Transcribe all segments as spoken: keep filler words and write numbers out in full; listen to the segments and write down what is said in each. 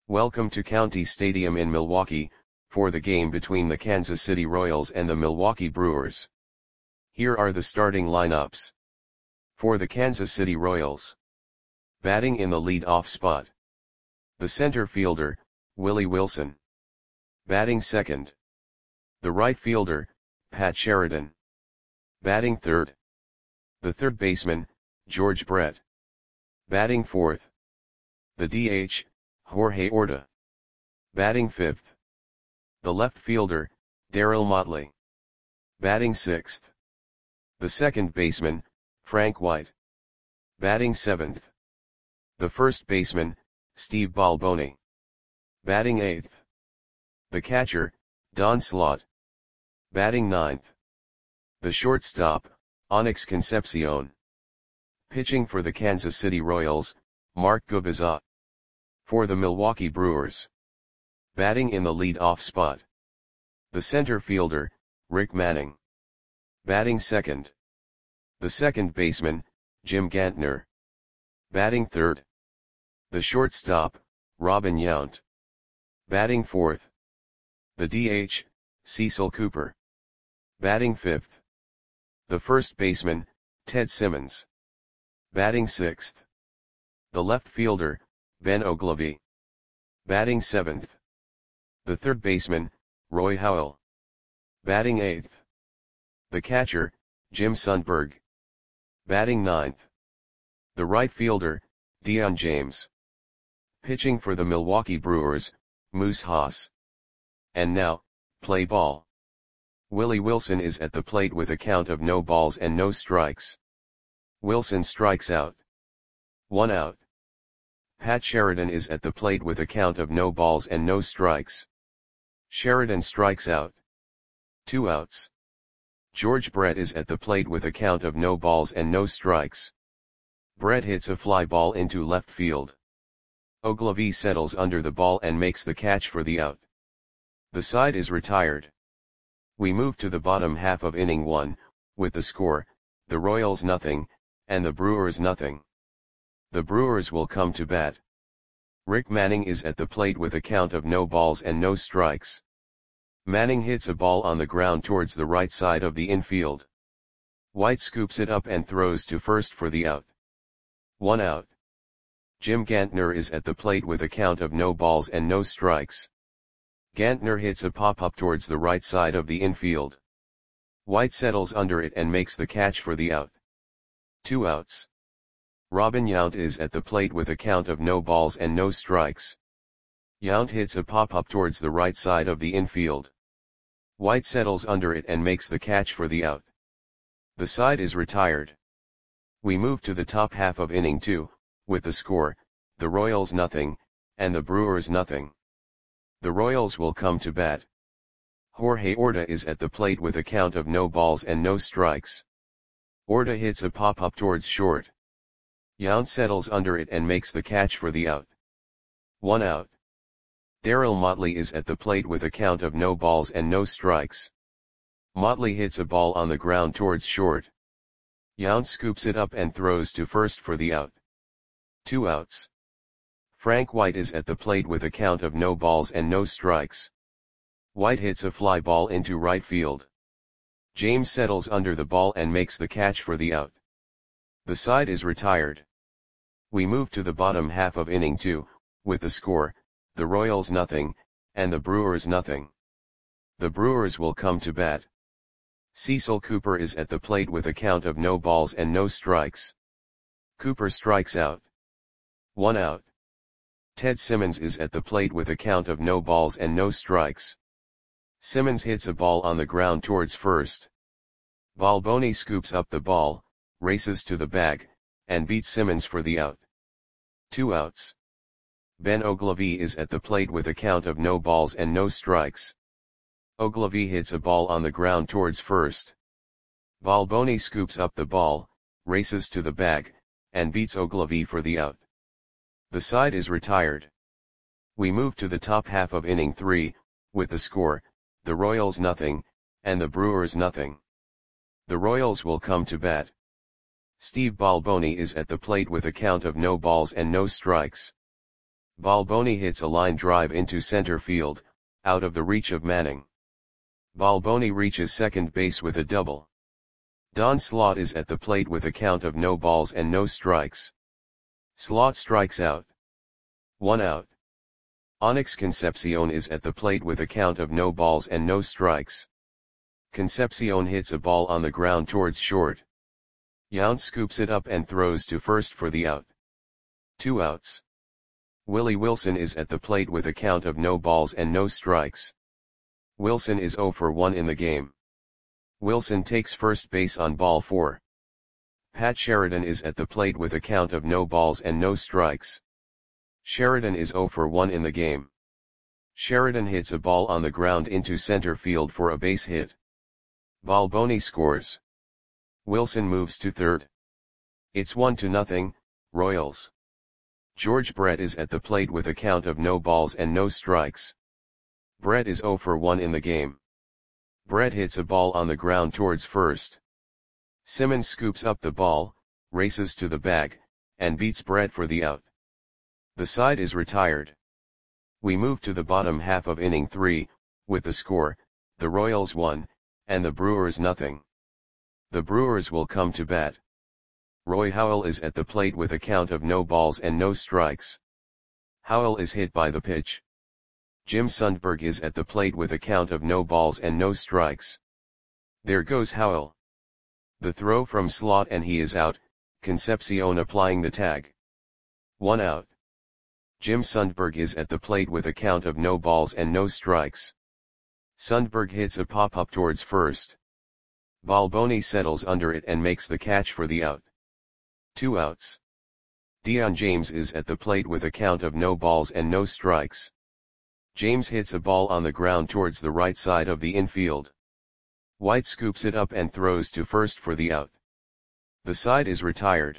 Welcome to County Stadium in Milwaukee, for the game between the Kansas City Royals and the Milwaukee Brewers. Here are the starting lineups. For the Kansas City Royals. Batting in the lead-off spot. The center fielder, Willie Wilson. Batting second. The right fielder, Pat Sheridan. Batting third. The third baseman, George Brett. Batting fourth. The D H, Jorge Orta. Batting fifth. The left fielder, Darryl Motley. Batting sixth. The second baseman, Frank White. Batting seventh. The first baseman, Steve Balboni. Batting eighth. The catcher, Don Slaught. Batting ninth. The shortstop, Onyx Concepcion. Pitching for the Kansas City Royals, Mark Gubicza. For the Milwaukee Brewers. Batting in the lead-off spot. The center fielder, Rick Manning. Batting second. The second baseman, Jim Gantner. Batting third. The shortstop, Robin Yount. Batting fourth. The D H, Cecil Cooper. Batting fifth. The first baseman, Ted Simmons. Batting sixth. The left fielder, Ben Oglivie. Batting seventh. The third baseman, Roy Howell. Batting eighth. The catcher, Jim Sundberg. Batting ninth. The right fielder, Dion James. Pitching for the Milwaukee Brewers, Moose Haas. And now, play ball. Willie Wilson is at the plate with a count of no balls and no strikes. Wilson strikes out. One out. Pat Sheridan is at the plate with a count of no balls and no strikes. Sheridan strikes out. Two outs. George Brett is at the plate with a count of no balls and no strikes. Brett hits a fly ball into left field. Oglivie settles under the ball and makes the catch for the out. The side is retired. We move to the bottom half of inning one, with the score, the Royals nothing, and the Brewers nothing. The Brewers will come to bat. Rick Manning is at the plate with a count of no balls and no strikes. Manning hits a ball on the ground towards the right side of the infield. White scoops it up and throws to first for the out. One out. Jim Gantner is at the plate with a count of no balls and no strikes. Gantner hits a pop-up towards the right side of the infield. White settles under it and makes the catch for the out. Two outs. Robin Yount is at the plate with a count of no balls and no strikes. Yount hits a pop-up towards the right side of the infield. White settles under it and makes the catch for the out. The side is retired. We move to the top half of inning two, with the score, the Royals nothing, and the Brewers nothing. The Royals will come to bat. Jorge Orta is at the plate with a count of no balls and no strikes. Orta hits a pop-up towards short. Yount settles under it and makes the catch for the out. One out. Darryl Motley is at the plate with a count of no balls and no strikes. Motley hits a ball on the ground towards short. Yount scoops it up and throws to first for the out. Two outs. Frank White is at the plate with a count of no balls and no strikes. White hits a fly ball into right field. James settles under the ball and makes the catch for the out. The side is retired. We move to the bottom half of inning two, with the score, the Royals nothing, and the Brewers nothing. The Brewers will come to bat. Cecil Cooper is at the plate with a count of no balls and no strikes. Cooper strikes out. One out. Ted Simmons is at the plate with a count of no balls and no strikes. Simmons hits a ball on the ground towards first. Balboni scoops up the ball, races to the bag, and beats Simmons for the out. Two outs. Ben Oglivie is at the plate with a count of no balls and no strikes. Oglivie hits a ball on the ground towards first. Balboni scoops up the ball, races to the bag, and beats Oglivie for the out. The side is retired. We move to the top half of inning three, with the score, the Royals nothing, and the Brewers nothing. The Royals will come to bat. Steve Balboni is at the plate with a count of no balls and no strikes. Balboni hits a line drive into center field, out of the reach of Manning. Balboni reaches second base with a double. Don Slaught is at the plate with a count of no balls and no strikes. Slaught strikes out. One out. Onyx Concepcion is at the plate with a count of no balls and no strikes. Concepcion hits a ball on the ground towards short. Yount scoops it up and throws to first for the out. Two outs. Willie Wilson is at the plate with a count of no balls and no strikes. Wilson is oh for one in the game. Wilson takes first base on ball four. Pat Sheridan is at the plate with a count of no balls and no strikes. Sheridan is oh for one in the game. Sheridan hits a ball on the ground into center field for a base hit. Balboni scores. Wilson moves to third. It's one to nothing, Royals. George Brett is at the plate with a count of no balls and no strikes. Brett is oh for one in the game. Brett hits a ball on the ground towards first. Simmons scoops up the ball, races to the bag, and beats Brett for the out. The side is retired. We move to the bottom half of inning three, with the score, the Royals one, and the Brewers nothing. The Brewers will come to bat. Roy Howell is at the plate with a count of no balls and no strikes. Howell is hit by the pitch. Jim Sundberg is at the plate with a count of no balls and no strikes. There goes Howell. The throw from Slaught and he is out, Concepcion applying the tag. One out. Jim Sundberg is at the plate with a count of no balls and no strikes. Sundberg hits a pop-up towards first. Balboni settles under it and makes the catch for the out. Two outs. Dion James is at the plate with a count of no balls and no strikes. James hits a ball on the ground towards the right side of the infield. White scoops it up and throws to first for the out. The side is retired.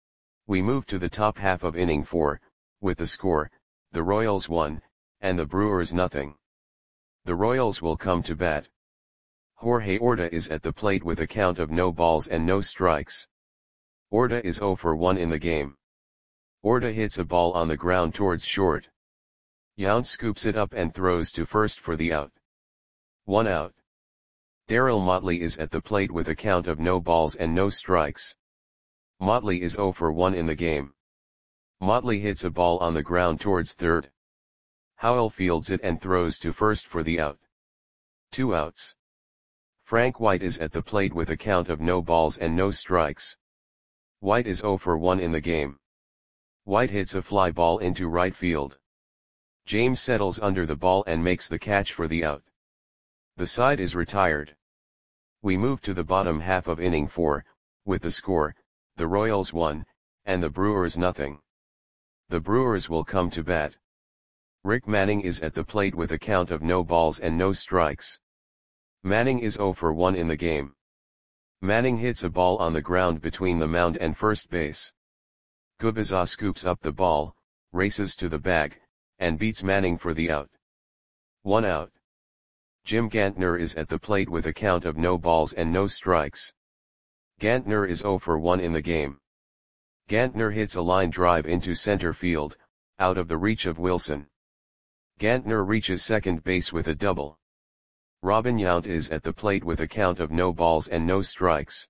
We move to the top half of inning four, with the score, the Royals one, and the Brewers nothing. The Royals will come to bat. Jorge Orta is at the plate with a count of no balls and no strikes. Orta is oh for one in the game. Orta hits a ball on the ground towards short. Yount scoops it up and throws to first for the out. One out. Darryl Motley is at the plate with a count of no balls and no strikes. Motley is oh for one in the game. Motley hits a ball on the ground towards third. Howell fields it and throws to first for the out. Two outs. Frank White is at the plate with a count of no balls and no strikes. White is oh for one in the game. White hits a fly ball into right field. James settles under the ball and makes the catch for the out. The side is retired. We move to the bottom half of inning four, with the score, the Royals one, and the Brewers nothing. The Brewers will come to bat. Rick Manning is at the plate with a count of no balls and no strikes. Manning is oh for one in the game. Manning hits a ball on the ground between the mound and first base. Gubicza scoops up the ball, races to the bag, and beats Manning for the out. One out. Jim Gantner is at the plate with a count of no balls and no strikes. Gantner is oh for one in the game. Gantner hits a line drive into center field, out of the reach of Wilson. Gantner reaches second base with a double. Robin Yount is at the plate with a count of no balls and no strikes.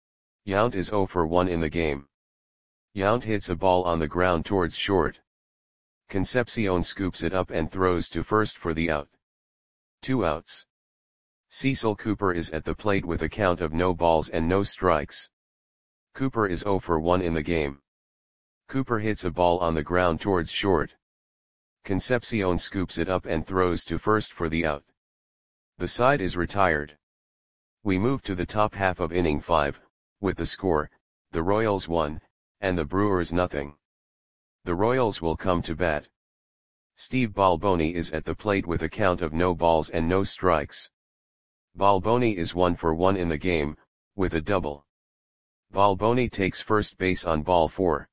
Yount is oh for one in the game. Yount hits a ball on the ground towards short. Concepcion scoops it up and throws to first for the out. Two outs. Cecil Cooper is at the plate with a count of no balls and no strikes. Cooper is oh for one in the game. Cooper hits a ball on the ground towards short. Concepcion scoops it up and throws to first for the out. The side is retired. We move to the top half of inning five, with the score, the Royals one, and the Brewers nothing. The Royals will come to bat. Steve Balboni is at the plate with a count of no balls and no strikes. Balboni is one for one in the game, with a double. Balboni takes first base on ball four.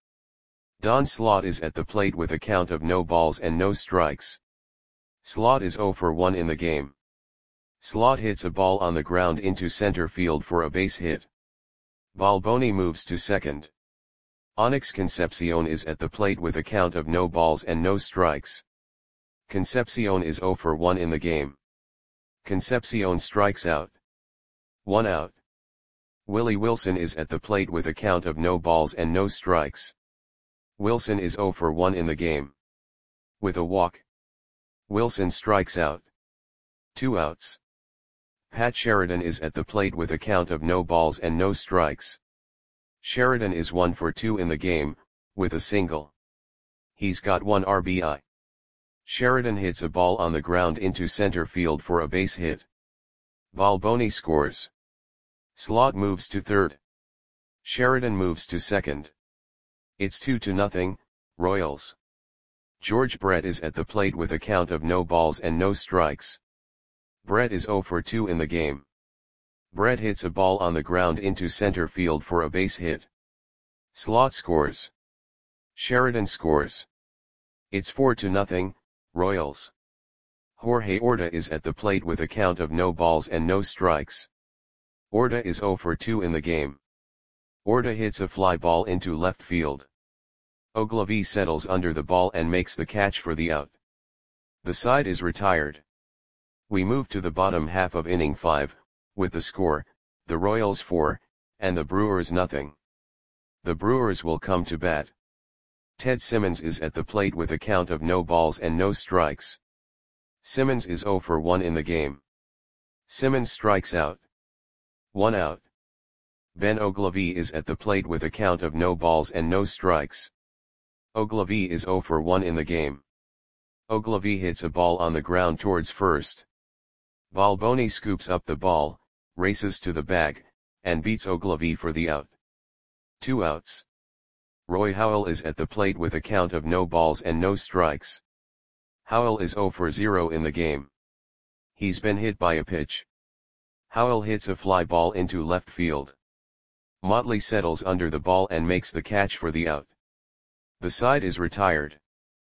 Don Slaught is at the plate with a count of no balls and no strikes. Slaught is oh for one in the game. Slaught hits a ball on the ground into center field for a base hit. Balboni moves to second. Onyx Concepcion is at the plate with a count of no balls and no strikes. Concepcion is zero for one in the game. Concepcion strikes out. one out. Willie Wilson is at the plate with a count of no balls and no strikes. Wilson is zero for one in the game. With a walk, Wilson strikes out. two outs. Pat Sheridan is at the plate with a count of no balls and no strikes. Sheridan is one for two in the game, with a single. He's got one R B I. Sheridan hits a ball on the ground into center field for a base hit. Balboni scores. Slot moves to third. Sheridan moves to second. It's two to nothing, Royals. George Brett is at the plate with a count of no balls and no strikes. Brett is zero for two in the game. Brett hits a ball on the ground into center field for a base hit. Slot scores. Sheridan scores. It's four to nothing, Royals. Jorge Orta is at the plate with a count of no balls and no strikes. Orta is zero for two in the game. Orta hits a fly ball into left field. Ogilvie settles under the ball and makes the catch for the out. The side is retired. We move to the bottom half of inning five, with the score, the Royals four, and the Brewers nothing. The Brewers will come to bat. Ted Simmons is at the plate with a count of no balls and no strikes. Simmons is zero for one in the game. Simmons strikes out. one out. Ben Ogilvie is at the plate with a count of no balls and no strikes. Ogilvie is zero for one in the game. Ogilvie hits a ball on the ground towards first. Balboni scoops up the ball, races to the bag, and beats Ogilvie for the out. Two outs. Roy Howell is at the plate with a count of no balls and no strikes. Howell is zero for zero in the game. He's been hit by a pitch. Howell hits a fly ball into left field. Motley settles under the ball and makes the catch for the out. The side is retired.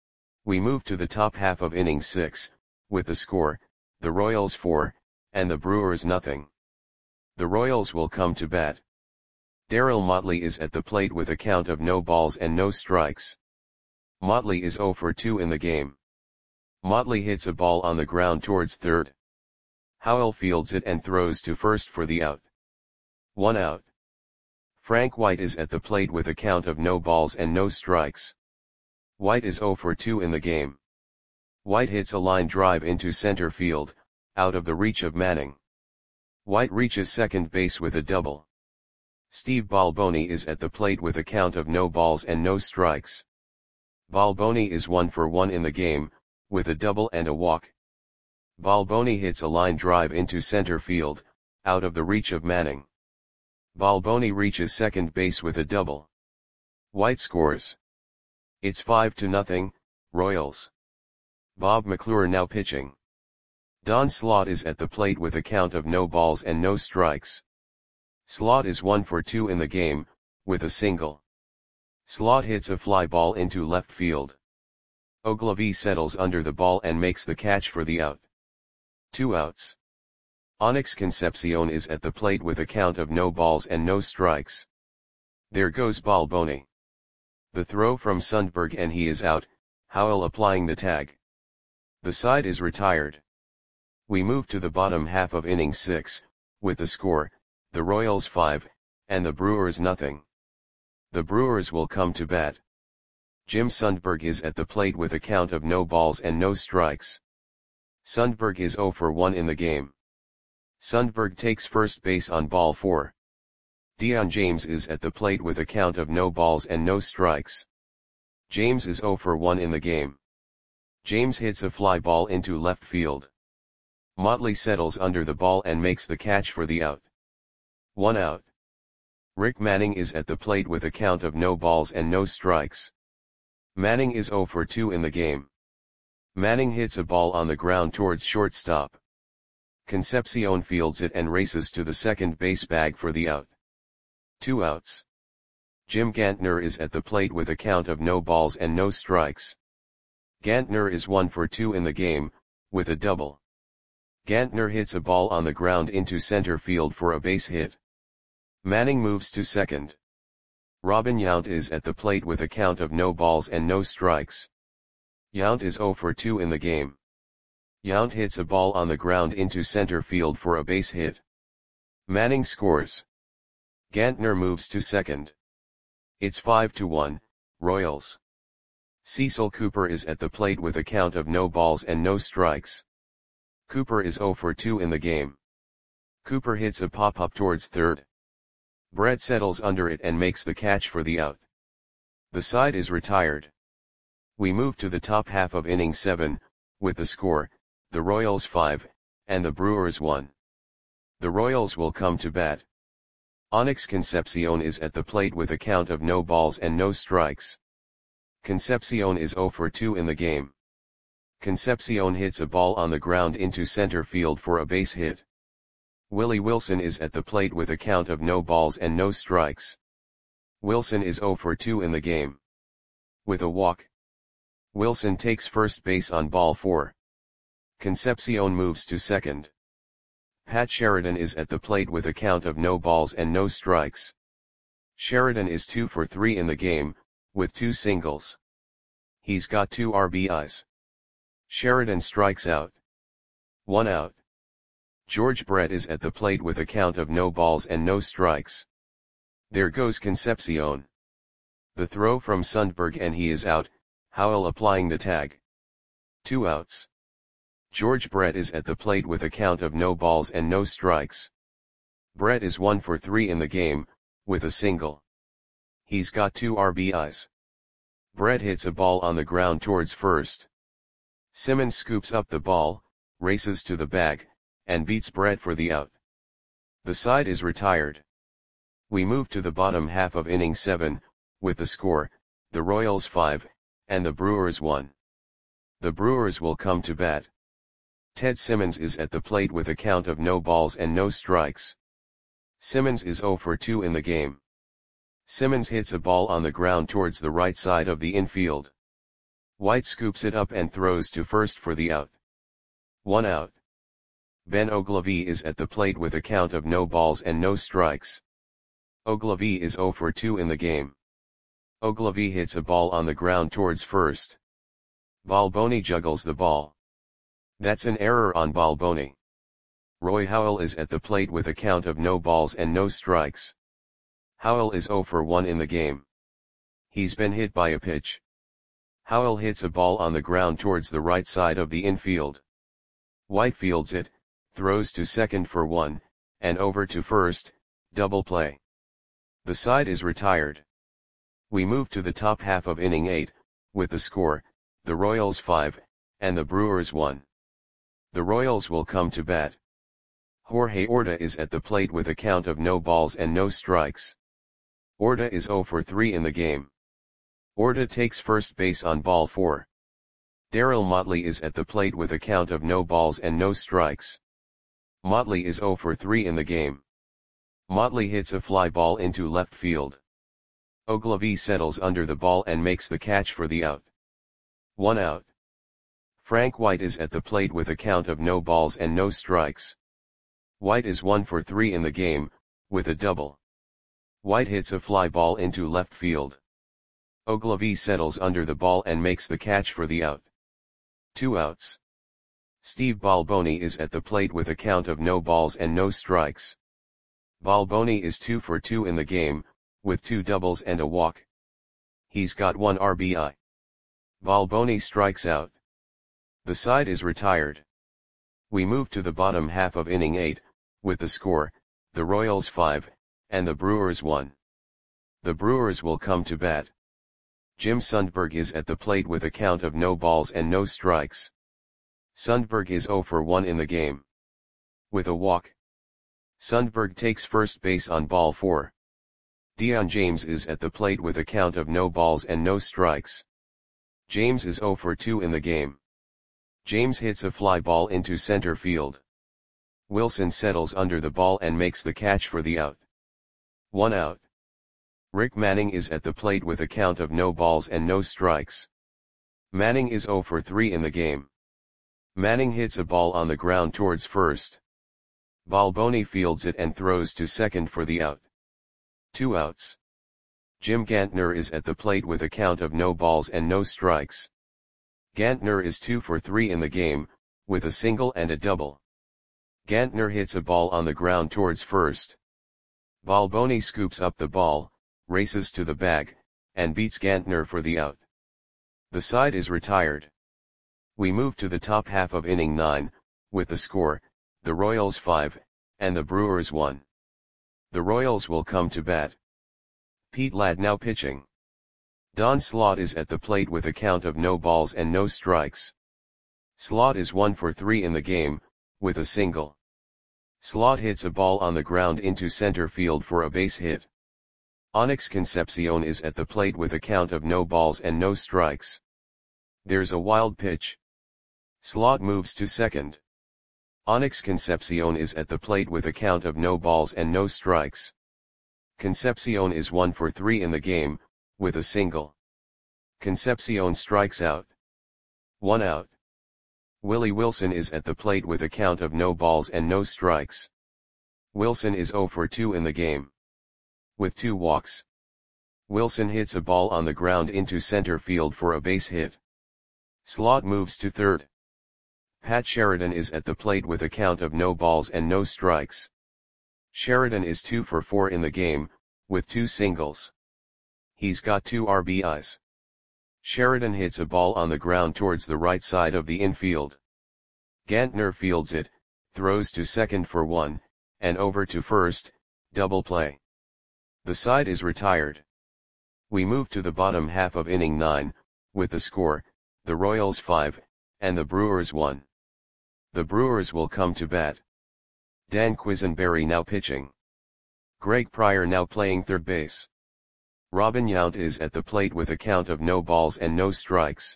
We move to the top half of inning six, with the score, the Royals four, and the Brewers nothing. The Royals will come to bat. Darryl Motley is at the plate with a count of no balls and no strikes. Motley is zero for two in the game. Motley hits a ball on the ground towards third. Howell fields it and throws to first for the out. One out. Frank White is at the plate with a count of no balls and no strikes. White is zero for two in the game. White hits a line drive into center field, out of the reach of Manning. White reaches second base with a double. Steve Balboni is at the plate with a count of no balls and no strikes. Balboni is one for one in the game, with a double and a walk. Balboni hits a line drive into center field, out of the reach of Manning. Balboni reaches second base with a double. White scores. It's five to nothing, Royals. Bob McClure now pitching. Don Slaught is at the plate with a count of no balls and no strikes. Slaught is one for two in the game, with a single. Slaught hits a fly ball into left field. Ogilvie settles under the ball and makes the catch for the out. Two outs. Onyx Concepcion is at the plate with a count of no balls and no strikes. There goes Balboni. The throw from Sundberg and he is out, Howell applying the tag. The side is retired. We move to the bottom half of inning six, with the score, the Royals five, and the Brewers nothing. The Brewers will come to bat. Jim Sundberg is at the plate with a count of no balls and no strikes. Sundberg is zero for one in the game. Sundberg takes first base on ball four. Dion James is at the plate with a count of no balls and no strikes. James is zero for one in the game. James hits a fly ball into left field. Motley settles under the ball and makes the catch for the out. One out. Rick Manning is at the plate with a count of no balls and no strikes. Manning is zero for two in the game. Manning hits a ball on the ground towards shortstop. Concepcion fields it and races to the second base bag for the out. Two outs. Jim Gantner is at the plate with a count of no balls and no strikes. Gantner is one for two in the game, with a double. Gantner hits a ball on the ground into center field for a base hit. Manning moves to second. Robin Yount is at the plate with a count of no balls and no strikes. Yount is zero for two in the game. Yount hits a ball on the ground into center field for a base hit. Manning scores. Gantner moves to second. It's five to one, Royals. Cecil Cooper is at the plate with a count of no balls and no strikes. Cooper is zero for two in the game. Cooper hits a pop-up towards third. Brett settles under it and makes the catch for the out. The side is retired. We move to the top half of inning seven, with the score, the Royals five, and the Brewers one. The Royals will come to bat. Onyx Concepcion is at the plate with a count of no balls and no strikes. Concepcion is zero for two in the game. Concepcion hits a ball on the ground into center field for a base hit. Willie Wilson is at the plate with a count of no balls and no strikes. Wilson is zero for two in the game. With a walk. Wilson takes first base on ball four. Concepcion moves to second. Pat Sheridan is at the plate with a count of no balls and no strikes. Sheridan is two for three in the game, with two singles. He's got two R B Is. Sheridan strikes out. One out. George Brett is at the plate with a count of no balls and no strikes. There goes Concepcion. The throw from Sundberg and he is out, Howell applying the tag. Two outs. George Brett is at the plate with a count of no balls and no strikes. Brett is one for three in the game, with a single. He's got two R B Is. Brett hits a ball on the ground towards first. Simmons scoops up the ball, races to the bag, and beats Brett for the out. The side is retired. We move to the bottom half of inning seven, with the score, the Royals five, and the Brewers one. The Brewers will come to bat. Ted Simmons is at the plate with a count of no balls and no strikes. Simmons is zero for two in the game. Simmons hits a ball on the ground towards the right side of the infield. White scoops it up and throws to first for the out. One out. Ben Ogilvie is at the plate with a count of no balls and no strikes. Ogilvie is zero for two in the game. Ogilvie hits a ball on the ground towards first. Balboni juggles the ball. That's an error on Balboni. Roy Howell is at the plate with a count of no balls and no strikes. Howell is zero for one in the game. He's been hit by a pitch. Howell hits a ball on the ground towards the right side of the infield. White fields it, throws to second for one, and over to first, double play. The side is retired. We move to the top half of inning eight, with the score, the Royals five, and the Brewers one. The Royals will come to bat. Jorge Orta is at the plate with a count of no balls and no strikes. Orta is zero for three in the game. Orta takes first base on ball four. Darryl Motley is at the plate with a count of no balls and no strikes. Motley is zero for three in the game. Motley hits a fly ball into left field. Ogilvie settles under the ball and makes the catch for the out. One out. Frank White is at the plate with a count of no balls and no strikes. White is one for three in the game, with a double. White hits a fly ball into left field. Ogilvie settles under the ball and makes the catch for the out. Two outs. Steve Balboni is at the plate with a count of no balls and no strikes. Balboni is two for two in the game, with two doubles and a walk. He's got one R B I. Balboni strikes out. The side is retired. We move to the bottom half of inning eight, with the score, the Royals five, and the Brewers one. The Brewers will come to bat. Jim Sundberg is at the plate with a count of no balls and no strikes. Sundberg is zero for one in the game. With a walk. Sundberg takes first base on ball four. Dion James is at the plate with a count of no balls and no strikes. James is zero for two in the game. James hits a fly ball into center field. Wilson settles under the ball and makes the catch for the out. One out. Rick Manning is at the plate with a count of no balls and no strikes. Manning is zero for three in the game. Manning hits a ball on the ground towards first. Balboni fields it and throws to second for the out. Two outs. Jim Gantner is at the plate with a count of no balls and no strikes. Gantner is two for three in the game, with a single and a double. Gantner hits a ball on the ground towards first. Balboni scoops up the ball, races to the bag, and beats Gantner for the out. The side is retired. We move to the top half of inning nine, with the score, the Royals five, and the Brewers one. The Royals will come to bat. Pete Ladd now pitching. Don Slaught is at the plate with a count of no balls and no strikes. Slaught is one for three in the game, with a single. Slaught hits a ball on the ground into center field for a base hit. Onyx Concepcion is at the plate with a count of no balls and no strikes. There's a wild pitch. Slaught moves to second. Onyx Concepcion is at the plate with a count of no balls and no strikes. Concepcion is one for three in the game, with a single. Concepcion strikes out. One out. Willie Wilson is at the plate with a count of no balls and no strikes. Wilson is zero for two in the game. With two walks. Wilson hits a ball on the ground into center field for a base hit. Slaught moves to third. Pat Sheridan is at the plate with a count of no balls and no strikes. Sheridan is two for four in the game, with two singles. He's got two R B Is. Sheridan hits a ball on the ground towards the right side of the infield. Gantner fields it, throws to second for one, and over to first, double play. The side is retired. We move to the bottom half of inning nine, with the score, the Royals five, and the Brewers one. The Brewers will come to bat. Dan Quisenberry now pitching. Greg Pryor now playing third base. Robin Yount is at the plate with a count of no balls and no strikes.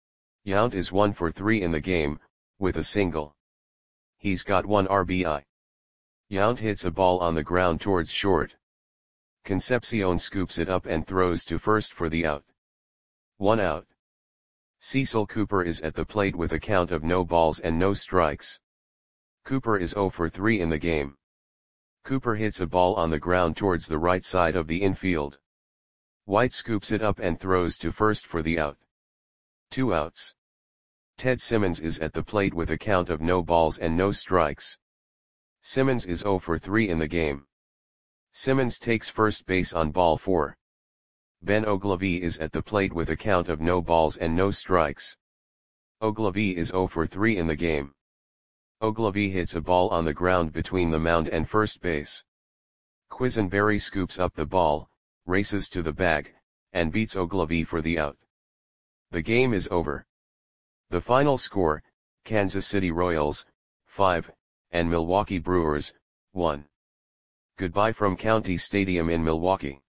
Yount is one for three in the game, with a single. He's got one R B I. Yount hits a ball on the ground towards short. Concepcion scoops it up and throws to first for the out. One out. Cecil Cooper is at the plate with a count of no balls and no strikes. Cooper is zero for three in the game. Cooper hits a ball on the ground towards the right side of the infield. White scoops it up and throws to first for the out. Two outs. Ted Simmons is at the plate with a count of no balls and no strikes. Simmons is zero for three in the game. Simmons takes first base on ball four. Ben Ogilvie is at the plate with a count of no balls and no strikes. Ogilvie is zero for three in the game. Ogilvie hits a ball on the ground between the mound and first base. Quisenberry scoops up the ball, races to the bag, and beats Ogilvie for the out. The game is over. The final score, Kansas City Royals, five, and Milwaukee Brewers, one. Goodbye from County Stadium in Milwaukee.